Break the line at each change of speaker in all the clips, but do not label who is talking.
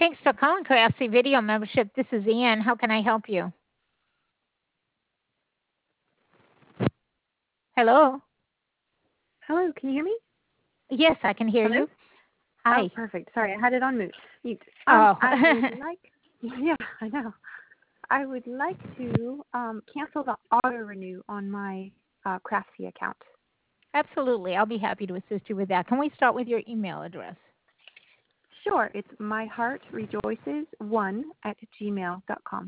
Thanks for calling Craftsy Video Membership. This is Ann. How can I help you? Hello?
Hello, can you hear me?
Yes, I can hear
Hello?
you.
Oh,
Hi.
perfect. Sorry, I had it on mute.
Oh,
I would like, yeah, I know. I would like to cancel the auto renew on my Craftsy account.
absolutely. I'll be happy to assist you with that. Can we start with your email address?
Sure, it's myheartrejoices1@gmail.com.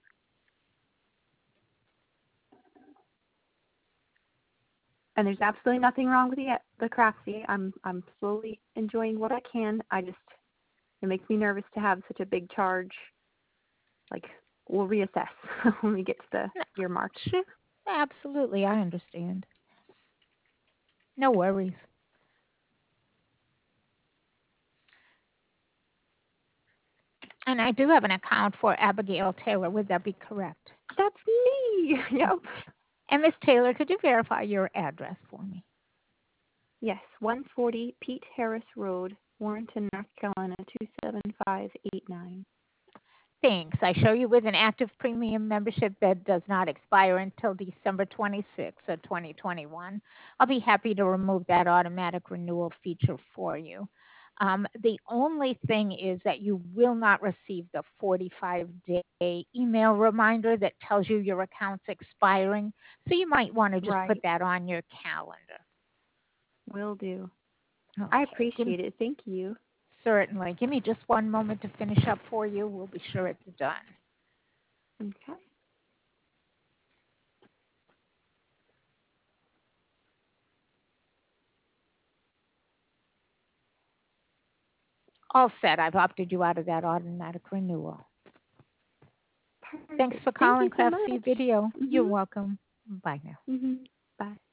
And there's absolutely nothing wrong with the Craftsy. I'm slowly enjoying what I can. It makes me nervous to have such a big charge. Like, we'll reassess when we get to the year mark.
Sure. Absolutely. I understand. No worries. And I do have an account for Abigail Taylor. Would that be correct?
That's me. Yep.
And Miss Taylor, could you verify your address for me?
Yes, 140 Pete Harris Road, Warrenton, North Carolina, 27589.
Thanks. I show you with an active premium membership that does not expire until December 26th of 2021. I'll be happy to remove that automatic renewal feature for you. The only thing is that you will not receive the 45-day email reminder that tells you your account's expiring. So you might want to just put
Right.
that on your calendar.
Will do. I
Okay.
appreciate it. Thank you.
Certainly. Give me just one moment to finish up for you. We'll be sure it's done.
Okay.
All set. I've opted you out of that automatic renewal. Thanks
Perfect.
for
Thank
calling
you so
Craftsy
much.
Video. You're
Mhm.
welcome. Bye now.
Mhm. Bye.